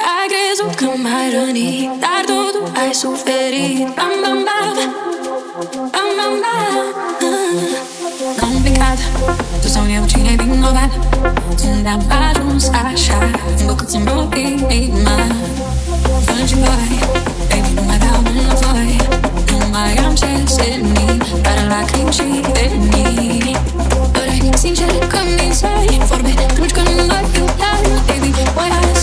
Ai crezut că m-ai rănit, dar totul ai suferit. Bam, bam, bam, bam, bam, bam. Complicat, tu sau eu, cine-i vinovat? Unde am ajuns așa, încât să-mi rup inima. Fă-mi și voi, baby, nu mai vreau înapoi. Nu mai am ce semni, doar lacrimi și venii. Doar ai sincer că mințeai vorbe, atunci când nu mai iubeai. Baby, why